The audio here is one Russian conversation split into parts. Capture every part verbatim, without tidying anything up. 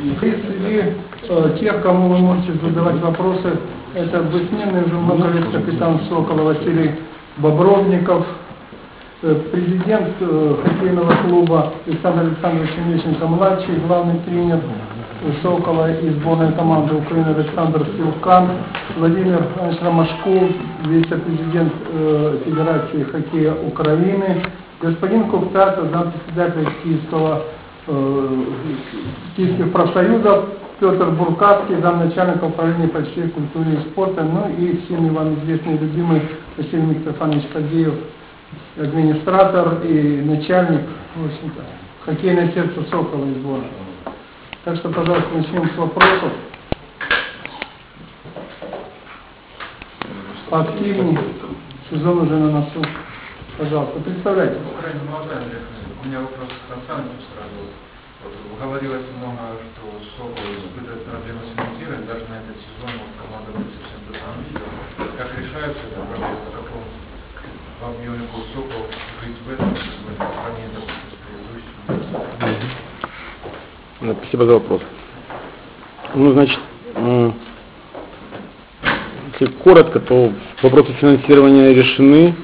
И э, тех, кому вы можете задавать вопросы, это бессменный уже много лет капитан Сокола Василий Бобровников, э, президент э, хоккейного клуба Александр Александрович Мещенко-младший, главный тренер Сокола и сборной команды Украины Александр Силкан, Владимир Ромашков, вице-президент э, Федерации хоккея Украины, господин Ковтар, зампредседателя Киевского э, Киевских профсоюзов, Петр Буркавский, замначальника управления по всей культуре и спорта, ну и всеми вам известный любимый Василий Митрофанович Фадеев, администратор и начальник, в общем-то, хоккейное сердце Сокола и сборной. Так что, пожалуйста, начнем с вопросов. Поактивнее. Сезон уже на носу. Пожалуйста, представляйте. У меня вопрос к Сан Санычу сразу. Вот, говорилось много, что Сокол испытывает проблемы с финансированием, даже на этот сезон вот, команда будет совсем другая. Как решаются эти проблемы, в каком объеме будет Сокол жить в этом сезоне, по сравнению, допустим, с предыдущим? Спасибо за вопрос. Ну, значит, если коротко, то вопросы финансирования решены.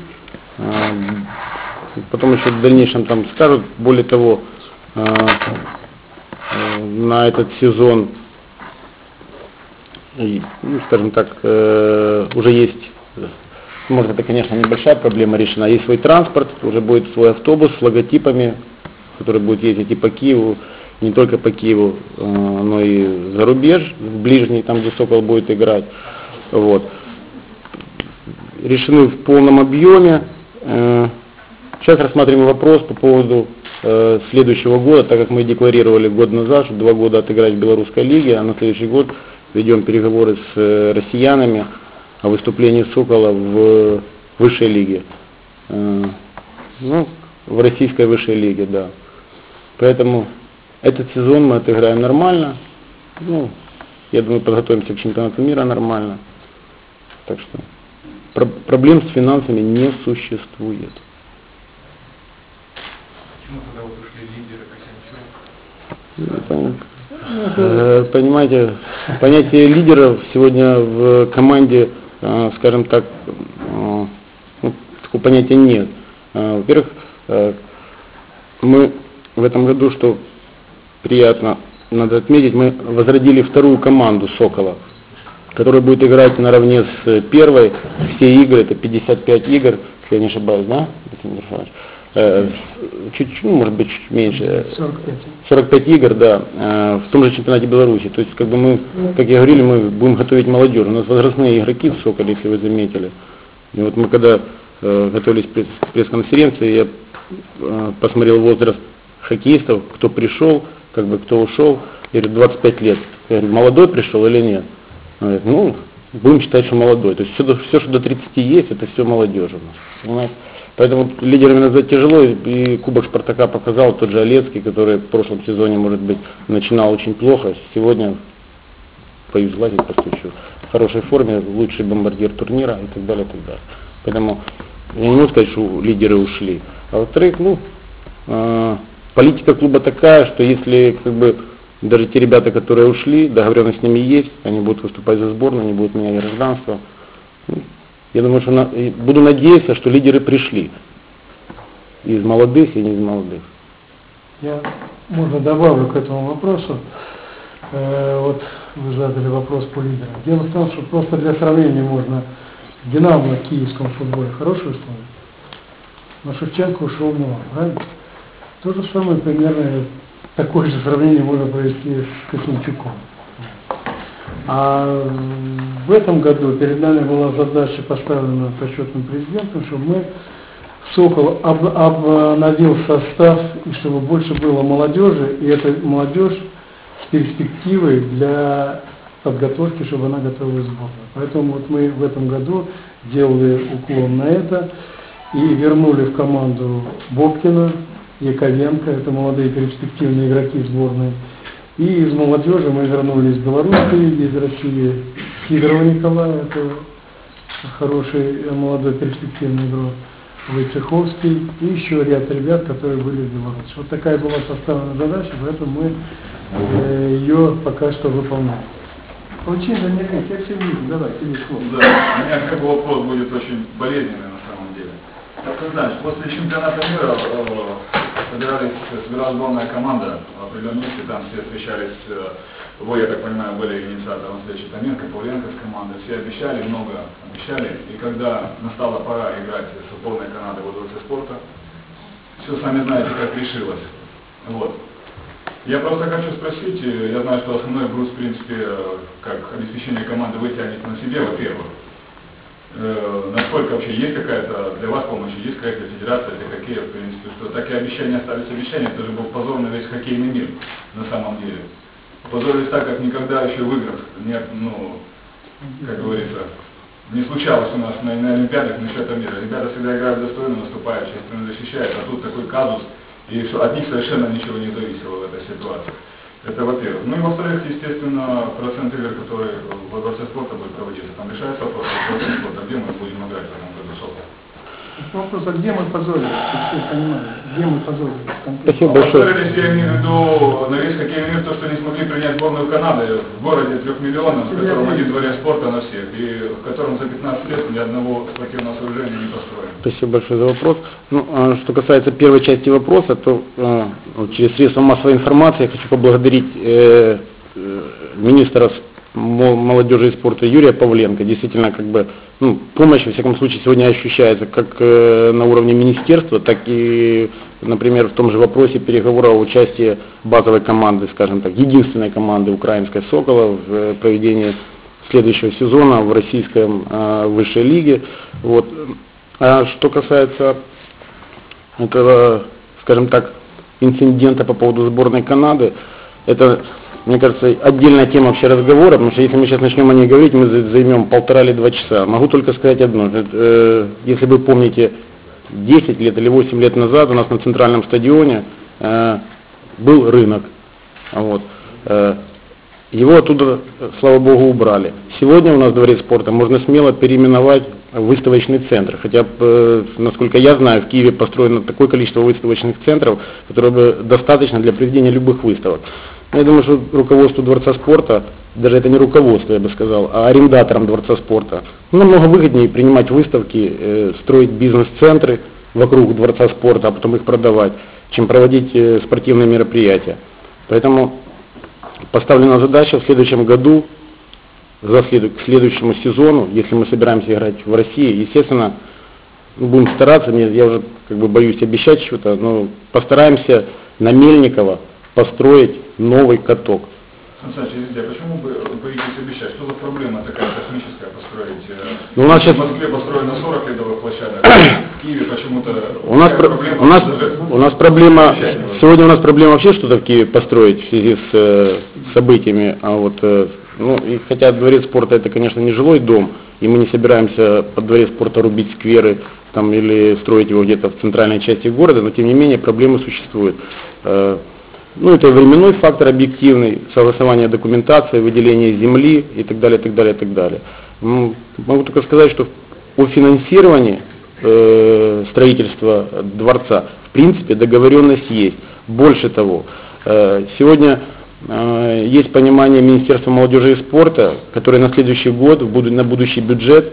Потом еще в дальнейшем там скажут. Более того, на этот сезон, ну, скажем так, уже есть, может, это, конечно, небольшая проблема решена, есть свой транспорт, уже будет свой автобус с логотипами, который будет ездить и по Киеву, не только по Киеву, но и за рубеж, в ближний, там, где Сокол будет играть. Вот. Решены в полном объеме. Сейчас рассматриваем вопрос по поводу э, следующего года, так как мы декларировали год назад, что два года отыграть в белорусской лиге, а на следующий год ведем переговоры с э, россиянами о выступлении Сокола в высшей лиге. Э, ну, в российской высшей лиге, да. Поэтому этот сезон мы отыграем нормально. Ну, я думаю, подготовимся к чемпионату мира нормально. Так что про- проблем с финансами не существует. Тогда вот ушли лидеры, Косянчук. Понимаете, понятие лидеров сегодня в команде, скажем так, ну, такого понятия нет. Во-первых, мы в этом году, что приятно, надо отметить, мы возродили вторую команду Сокола, которая будет играть наравне с первой. Все игры, это пятьдесят пять игр, если я не ошибаюсь, да? Чуть-чуть, ну, может быть, чуть меньше, сорок пять. сорок пять игр, да, в том же чемпионате Беларуси. То есть, как бы мы, как я говорил, мы будем готовить молодежь. У нас возрастные игроки в Соколе, если вы заметили. И вот мы когда э, готовились к пресс-конференции, я э, посмотрел возраст хоккеистов, кто пришел, как бы кто ушел, я говорю, двадцать пять лет. Я говорю, молодой пришел или нет? Он говорит, ну, будем считать, что молодой. То есть все, все, что до тридцати есть, это все молодежь у нас. Понимаете? Поэтому лидерами назвать тяжело, и Кубок Спартака показал тот же Олецкий, который в прошлом сезоне, может быть, начинал очень плохо, сегодня, повезло, постучу, в хорошей форме, лучший бомбардир турнира и так далее, и так далее. Поэтому я не могу сказать, что лидеры ушли. А во-вторых, ну, э, политика клуба такая, что если как бы даже те ребята, которые ушли, договоренность с ними есть, они будут выступать за сборную, они будут менять гражданство. Я думаю, что на, буду надеяться, что лидеры пришли из молодых и не из молодых. Я, можно, добавлю к этому вопросу. Э, вот вы задали вопрос по лидерам. Дело в том, что просто для сравнения можно Динамо в киевском футболе хорошую историю. Но Шевченко ушел в Милан, правильно? То же самое примерно такое же сравнение можно провести с Косянчуком. А в этом году перед нами была задача поставлена почетным президентом, чтобы мы, Сокол, об, обновил состав, и чтобы больше было молодежи, и эта молодежь с перспективой для подготовки, чтобы она готовилась в сборную. Поэтому вот мы в этом году делали уклон на это и вернули в команду Бобкина, Яковенко, это молодые перспективные игроки сборной. И из молодежи мы вернулись из Беларуси, из России Сидорова Николая, это хороший молодой перспективный игрок, Войцеховский, и еще ряд ребят, которые были в Беларуси. Вот такая была составлена задача, поэтому мы э, ее пока что выполняет. Очень занятый, я все вижу, давай, тебе слово. Да, у меня как бы вопрос будет очень болезненный на самом деле. Ты знаешь, после чемпионата мира э, собирались, собиралась главная команда в определенном месте, там все встречались, э, вы, я так понимаю, были инициатором встречи Томенко, Павленко с командой, все обещали, много обещали, и когда настала пора играть со сборной Канады во Дворце спорта, все сами знаете, как решилось. Вот. Я просто хочу спросить, я знаю, что основной груз, в принципе, как обеспечение команды вы тянете на себе, во-первых. Э, насколько вообще есть какая-то для вас помощь, есть какая-то федерация, это какие, в принципе, что такие обещания остались обещания, это же был позор на весь хоккейный мир, на самом деле. Позорились так, как никогда еще в играх, нет, ну, как говорится, не случалось у нас на, на Олимпиадах, на чемпионате мира. Ребята всегда играют достойно, наступают, честно защищают, а тут такой казус, и что от них совершенно ничего не зависело в этой ситуации. Это во-первых. Ну и во-вторых, естественно, процент игр, которые во Дворце спорта будет проводиться, там решается вопрос во Дворце спорта, где мы будем играть в этом году сокол. Вопрос, а где мы позорились, все понимают, где мы позорились? Спасибо А большое. позорились, я имею в виду, на весь хоккейный мир, то, что не смогли принять сборную Канады в городе трех миллионов, в котором один дворец спорта на всех, и в котором за пятнадцать лет ни одного спортивного сооружения не построено. Спасибо большое за вопрос. Ну, а что касается первой части вопроса, то э, вот через средства массовой информации я хочу поблагодарить э, э, министра молодежи и спорта Юрия Павленко. Действительно, как бы, ну, помощь, во всяком случае, сегодня ощущается как э, на уровне министерства, так и, например, в том же вопросе переговора о участии базовой команды, скажем так, единственной команды украинской «Сокола» в э, проведении следующего сезона в российском э, высшей лиге. Вот. А что касается этого, скажем так, инцидента по поводу сборной Канады, это, мне кажется, отдельная тема вообще разговора, потому что если мы сейчас начнем о ней говорить, мы займем полтора или два часа. Могу только сказать одно, э, если вы помните, десять лет или восемь лет назад у нас на центральном стадионе э, был рынок. Вот. Э, Его оттуда, слава богу, убрали. Сегодня у нас дворец спорта можно смело переименовать в выставочный центр. Хотя, насколько я знаю, в Киеве построено такое количество выставочных центров, которое бы достаточно для проведения любых выставок. Но я думаю, что руководству Дворца спорта, даже это не руководство, я бы сказал, а арендаторам Дворца спорта, намного выгоднее принимать выставки, э, строить бизнес-центры вокруг Дворца спорта, а потом их продавать, чем проводить э, спортивные мероприятия. Поэтому поставлена задача в следующем году, за след... к следующему сезону, если мы собираемся играть в России, естественно, будем стараться, я уже как бы боюсь обещать что-то, но постараемся на Мельникова построить новый каток. Сан Саныч, извините, а почему вы боитесь обещать? Что за проблема такая космическая построить? Ну, у нас сейчас... В Москве построено сорок ледовых площадок, в Киеве почему-то... У нас, про... у, нас... у нас проблема... Сегодня у нас проблема вообще что-то в Киеве построить в связи с э, событиями. А вот, э, ну, и хотя дворец спорта это, конечно, не жилой дом, и мы не собираемся под дворец спорта рубить скверы там, или строить его где-то в центральной части города, но тем не менее проблемы существуют. Э, Ну, это временной фактор объективный, согласование документации, выделение земли и так далее, так далее, так далее. Могу только сказать, что о финансировании э, строительства дворца, в принципе, договоренность есть. Больше того, э, сегодня э, есть понимание Министерства молодежи и спорта, которое на следующий год, на будущий бюджет,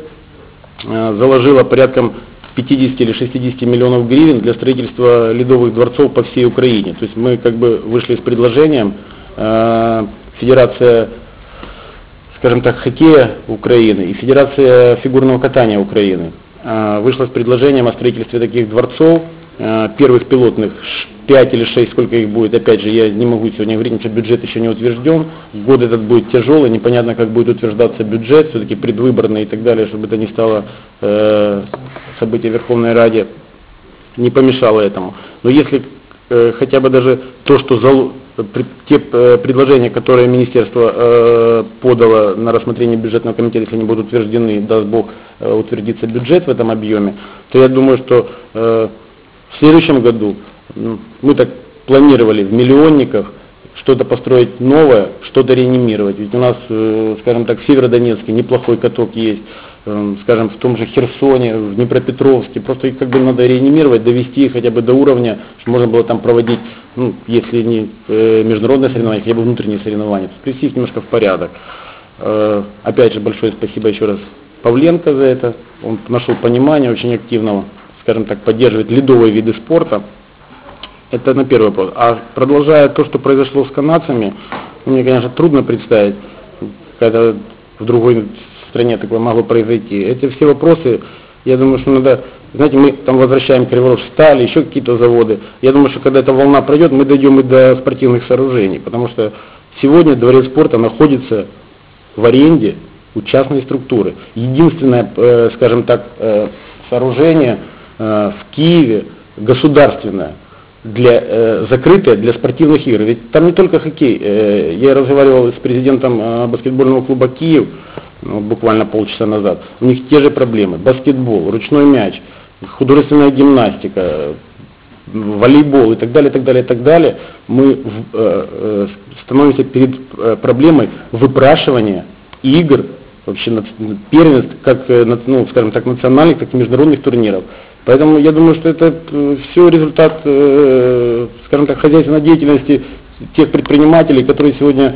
э, заложило порядком пятьдесят или шестьдесят миллионов гривен для строительства ледовых дворцов по всей Украине. То есть мы как бы вышли с предложением, э, Федерация, скажем так, хоккея Украины и Федерация фигурного катания Украины э, вышла с предложением о строительстве таких дворцов, э, первых пилотных, пять или шесть, сколько их будет, опять же, я не могу сегодня говорить, потому что бюджет еще не утвержден, год этот будет тяжелый, непонятно, как будет утверждаться бюджет, все-таки предвыборный и так далее, чтобы это не стало э, событие в Верховной Раде, не помешало этому. Но если э, хотя бы даже то, что зал, при, те э, предложения, которые министерство э, подало на рассмотрение бюджетного комитета, если они будут утверждены, даст Бог, э, утвердится бюджет в этом объеме, то я думаю, что э, в следующем году мы так планировали в миллионниках что-то построить новое, что-то реанимировать. Ведь у нас, э, скажем так, в Северодонецке неплохой каток есть, э, скажем, в том же Херсоне, в Днепропетровске. Просто их как бы надо реанимировать, довести их хотя бы до уровня, чтобы можно было там проводить ну, если не э, международные соревнования, хотя бы внутренние соревнования, привести их немножко в порядок. Э, опять же, большое спасибо еще раз Павленко за это. Он нашел понимание очень активного, скажем так, поддерживает ледовые виды спорта. Это на первый вопрос. А продолжая то, что произошло с канадцами, мне, конечно, трудно представить, когда в другой стране такое могло произойти. Эти все вопросы, я думаю, что надо, знаете, мы там возвращаем Криворож сталь, еще какие-то заводы. Я думаю, что когда эта волна пройдет, мы дойдем и до спортивных сооружений, потому что сегодня дворец спорта находится в аренде у частной структуры. Единственное, э, скажем так, э, сооружение э, в Киеве государственное, для, э, закрытое для спортивных игр. Ведь там не только хоккей. Э, я разговаривал с президентом э, баскетбольного клуба «Киев», ну, буквально полчаса назад. У них те же проблемы. Баскетбол, ручной мяч, художественная гимнастика, волейбол и так далее, так далее, так далее. Мы в, э, э, становимся перед э, проблемой выпрашивания игр, вообще первенств, как, ну, скажем так, национальных, так и международных турниров. Поэтому я думаю, что это все результат, э, скажем так, хозяйственной деятельности тех предпринимателей, которые сегодня,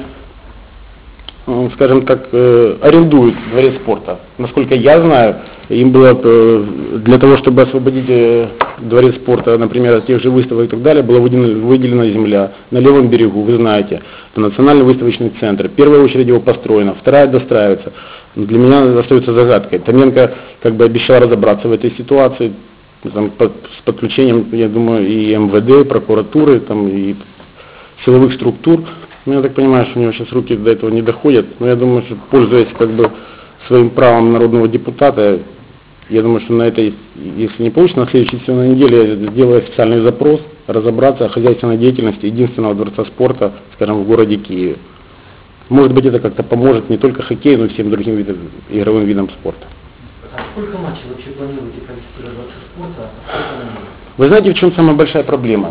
э, скажем так, э, арендуют дворец спорта. Насколько я знаю, им было э, для того, чтобы освободить э, дворец спорта, например, от тех же выставок и так далее, была выделена, выделена земля на левом берегу, вы знаете, это национальный выставочный центр. Первая очередь его построена, вторая достраивается. Для меня остается загадкой. Томенко как бы обещал разобраться в этой ситуации, там, под, с подключением, я думаю, и эм вэ дэ, прокуратуры, там, и силовых структур. Ну, я так понимаю, что у него сейчас руки до этого не доходят, но я думаю, что, пользуясь как бы своим правом народного депутата, я думаю, что на этой, если не получится, на следующей сессионной неделе я сделаю официальный запрос, разобраться о хозяйственной деятельности единственного дворца спорта, скажем, в городе Киеве. Может быть, это как-то поможет не только хоккею, но и всем другим видам, игровым видам спорта. А сколько матчей вообще планируете провести в Дворце спорта? Вы знаете, в чем самая большая проблема?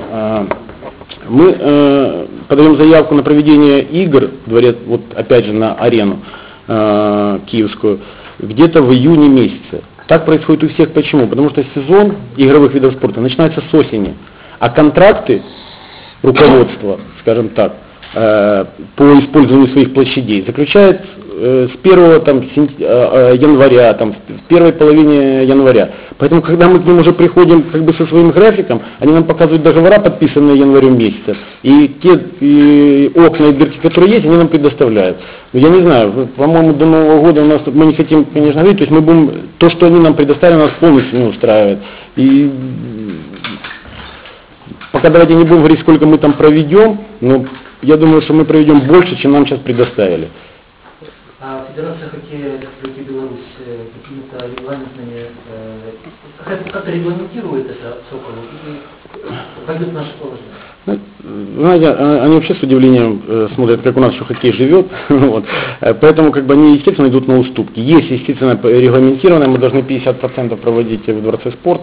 Мы э, подаем заявку на проведение игр, дворец, вот опять же на арену э, киевскую, где-то в июне месяце. Так происходит у всех. Почему? Потому что сезон игровых видов спорта начинается с осени, а контракты руководства, скажем так, э, по использованию своих площадей заключает э, с первого там, сентя, э, января, там, в первой половине января. Поэтому, когда мы к ним уже приходим как бы со своим графиком, они нам показывают договора, подписанные январем месяца, и те и окна и дырки, которые есть, они нам предоставляют. Но я не знаю, по-моему, до Нового года у нас, мы не хотим, конечно, говорить, то есть мы будем, то, что они нам предоставили, нас полностью не устраивает. И пока давайте не будем говорить, сколько мы там проведем, но я думаю, что мы проведем больше, чем нам сейчас предоставили. А Федерация хоккея Республики Беларусь э, какими-то регламентными, э, как- как-то регламентирует это Соколу или пойдет наше положение? Знаете, они вообще с удивлением э, смотрят, как у нас еще хоккей живет, вот. Поэтому как бы они, естественно, идут на уступки. Есть, естественно, регламентированное, мы должны пятьдесят процентов проводить в Дворце спорта.